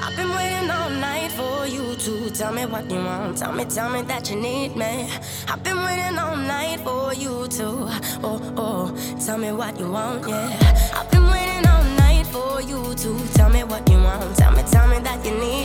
I've been waiting all night for you to tell me what you want. Tell me that you need me. I've been waiting all night for you to, tell me what you want, yeah. I've been waiting all night for you to tell me what you want. Tell me that you need